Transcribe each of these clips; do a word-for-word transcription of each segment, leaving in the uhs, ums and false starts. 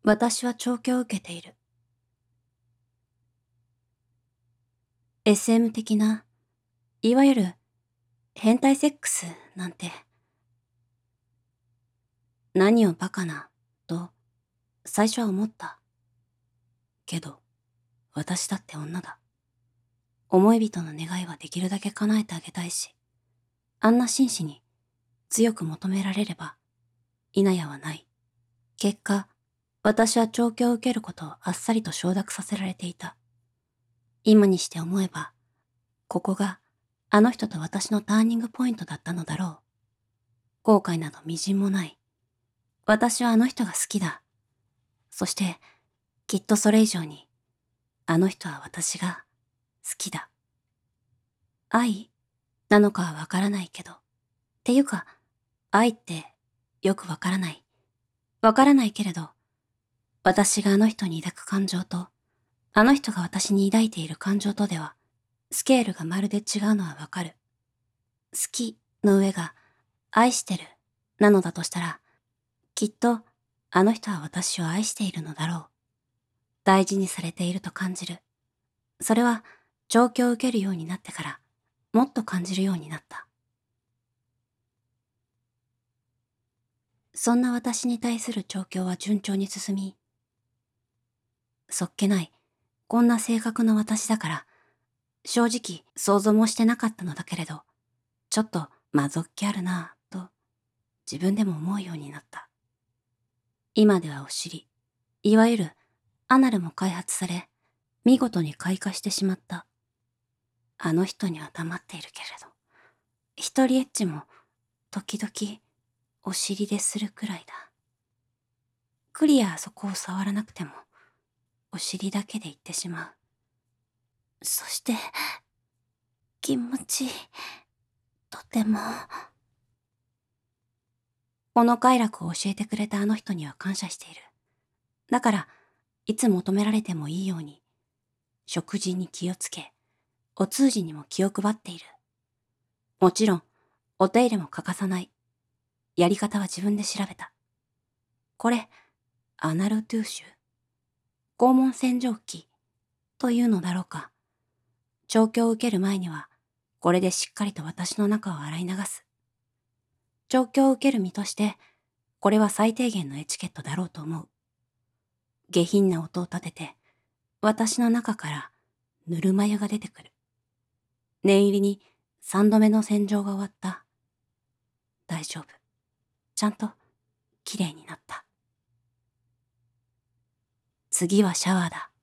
私は調教を受けている。エスエム 的な、いわゆる変態セックスなんて、何をバカな、と最初は思った。けど、私だって女だ。思い人の願いはできるだけ叶えてあげたいし、あんな紳士に強く求められれば、否やはない。結果、私は調教を受けることをあっさりと承諾させられていた。今にして思えば、ここがあの人と私のターニングポイントだったのだろう。後悔などみじんもない。私はあの人が好きだ。そして、きっとそれ以上に、あの人は私が好きだ。愛なのかはわからないけど。っていうか、愛ってよくわからない。わからないけれど、私があの人に抱く感情と、あの人が私に抱いている感情とでは、スケールがまるで違うのはわかる。好きの上が愛してるなのだとしたら、きっとあの人は私を愛しているのだろう。大事にされていると感じる。それは調教を受けるようになってからもっと感じるようになった。そんな私に対する調教は順調に進み、そっけない、こんな性格の私だから、正直想像もしてなかったのだけれど、ちょっとまぞっ気あるなぁと自分でも思うようになった。今ではお尻、いわゆるアナルも開発され、見事に開花してしまった。あの人には黙っているけれど、一人エッチも時々お尻でするくらいだ。クリアそこを触らなくても、お尻だけで言ってしまう。そして、気持ちいい。とても。この快楽を教えてくれたあの人には感謝している。だから、いつ求められてもいいように、食事に気をつけ、お通じにも気を配っている。もちろん、お手入れも欠かさない。やり方は自分で調べた。これ、アナルトゥーシュ、肛門洗浄機というのだろうか。調教を受ける前には、これでしっかりと私の中を洗い流す。調教を受ける身として、これは最低限のエチケットだろうと思う。下品な音を立てて、私の中からぬるま湯が出てくる。念入りに三度目の洗浄が終わった。大丈夫。ちゃんときれいになった。次はシャワーだ。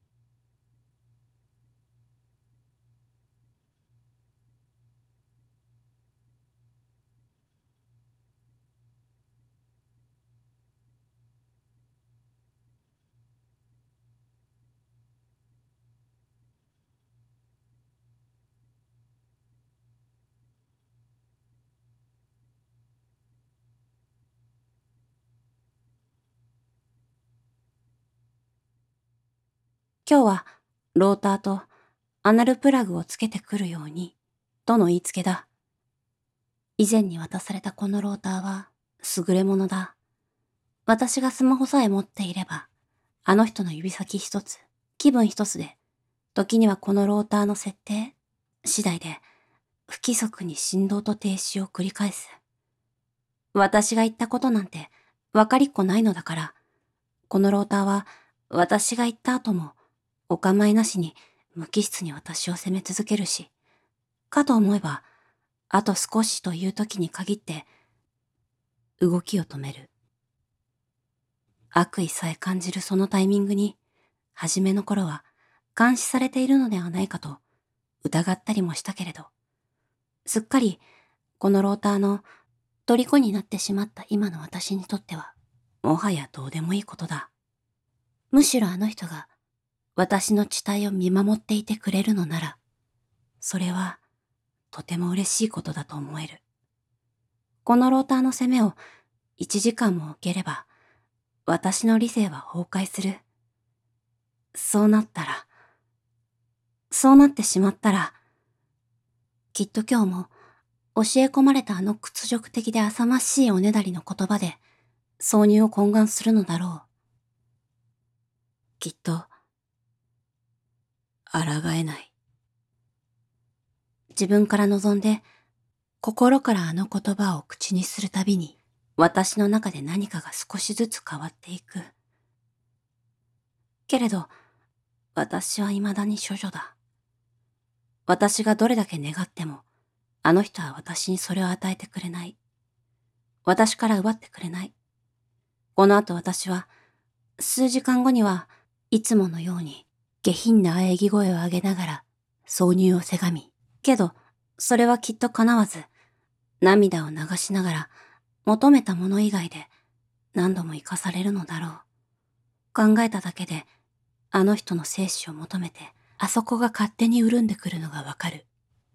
今日はローターとアナルプラグをつけてくるように、との言いつけだ。以前に渡されたこのローターは優れものだ。私がスマホさえ持っていれば、あの人の指先一つ、気分一つで、時にはこのローターの設定次第で不規則に振動と停止を繰り返す。私が言ったことなんて分かりっこないのだから、このローターは私が言った後もお構いなしに無機質に私を責め続けるし、かと思えば、あと少しという時に限って動きを止める。悪意さえ感じるそのタイミングに、初めの頃は監視されているのではないかと疑ったりもしたけれど、すっかりこのローターの虜になってしまった今の私にとっては、もはやどうでもいいことだ。むしろあの人が私の地帯を見守っていてくれるのなら、それはとても嬉しいことだと思える。このローターの攻めを一時間も受ければ、私の理性は崩壊する。そうなったら、そうなってしまったら、きっと今日も教え込まれたあの屈辱的で浅ましいおねだりの言葉で挿入を懇願するのだろう。 きっと、抗えない。自分から望んで、心からあの言葉を口にするたびに、私の中で何かが少しずつ変わっていく。けれど、私は未だに処女だ。私がどれだけ願っても、あの人は私にそれを与えてくれない。私から奪ってくれない。この後私は、数時間後にはいつものように下品な喘ぎ声を上げながら挿入をせがみ、けど、それはきっと叶わず、涙を流しながら求めたもの以外で何度も生かされるのだろう。考えただけで、あの人の生死を求めて、あそこが勝手に潤んでくるのがわかる。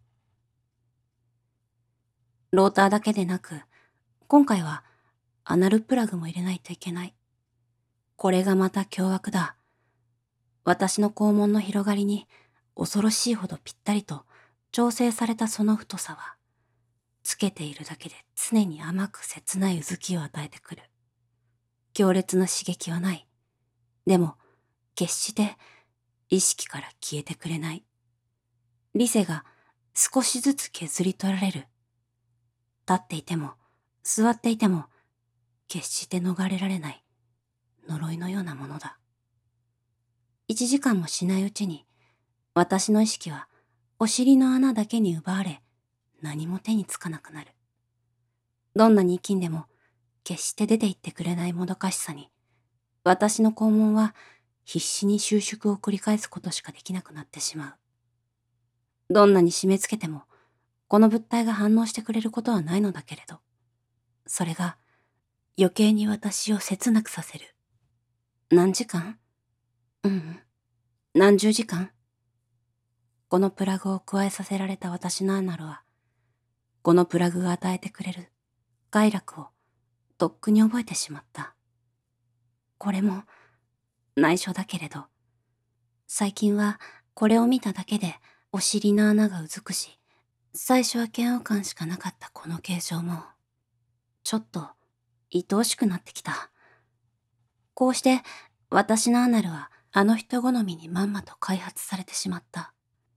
ローターだけでなく、今回はアナルプラグも入れないといけない。これがまた凶悪だ。私の肛門の広がりに恐ろしいほどぴったりと調整されたその太さは、つけているだけで常に甘く切ないうずきを与えてくる。強烈な刺激はない。でも、決して意識から消えてくれない。理性が少しずつ削り取られる。立っていても、座っていても、決して逃れられない呪いのようなものだ。一時間もしないうちに、私の意識はお尻の穴だけに奪われ、何も手につかなくなる。どんなに生きんでも、決して出て行ってくれないもどかしさに、私の肛門は必死に収縮を繰り返すことしかできなくなってしまう。どんなに締め付けても、この物体が反応してくれることはないのだけれど、それが余計に私を切なくさせる。何時間？ううん。何十時間？このプラグを加えさせられた私のアナルは、このプラグが与えてくれる快楽をとっくに覚えてしまった。これも内緒だけれど、最近はこれを見ただけでお尻の穴がうずくし、最初は嫌悪感しかなかったこの形状も、ちょっと愛おしくなってきた。こうして私のアナルはあの人好みにまんまと開発されてしまった。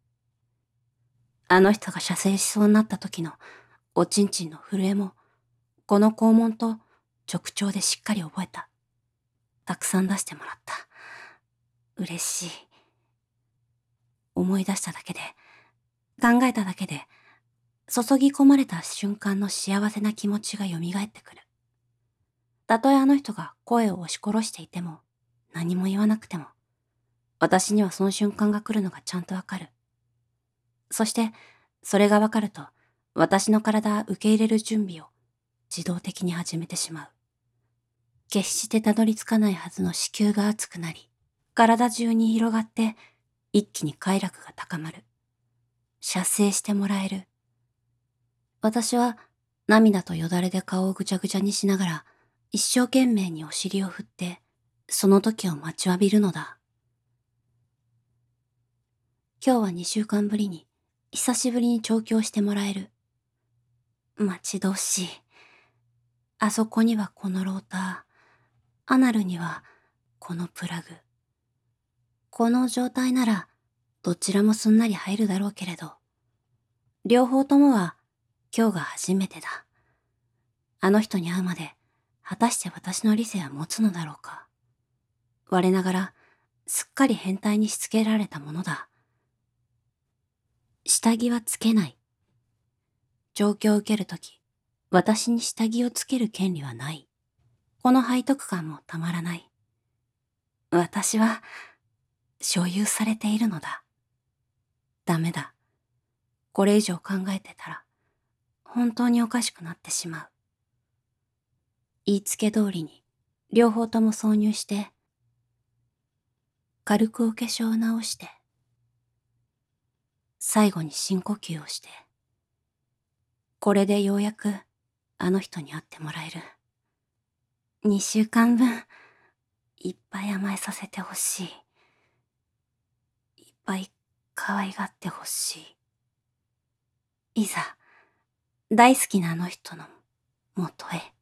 あの人が射精しそうになった時のおちんちんの震えも、この肛門と直腸でしっかり覚えた。たくさん出してもらった。嬉しい。思い出しただけで、考えただけで、注ぎ込まれた瞬間の幸せな気持ちが蘇ってくる。たとえあの人が声を押し殺していても、何も言わなくても、私にはその瞬間が来るのがちゃんとわかる。そして、それがわかると、私の体は受け入れる準備を自動的に始めてしまう。決してたどり着かないはずの子宮が熱くなり、体中に広がって、一気に快楽が高まる。射精してもらえる。私は涙とよだれで顔をぐちゃぐちゃにしながら、一生懸命にお尻を振って、その時を待ちわびるのだ。今日は二週間ぶりに、久しぶりに調教してもらえる。待ち遠しい。あそこにはこのローター、アナルにはこのプラグ。この状態なら、どちらもすんなり入るだろうけれど、両方ともは今日が初めてだ。あの人に会うまで、果たして私の理性は持つのだろうか。我ながら、すっかり変態にしつけられたものだ。下着はつけない。状況を受けるとき、私に下着をつける権利はない。この背徳感もたまらない。私は、所有されているのだ。ダメだ。これ以上考えてたら、本当におかしくなってしまう。言いつけ通りに、両方とも挿入して、軽くお化粧を直して、最後に深呼吸をして、これでようやくあの人に会ってもらえる。二週間分、いっぱい甘えさせてほしい。いっぱい可愛がってほしい。いざ、大好きなあの人の元へ。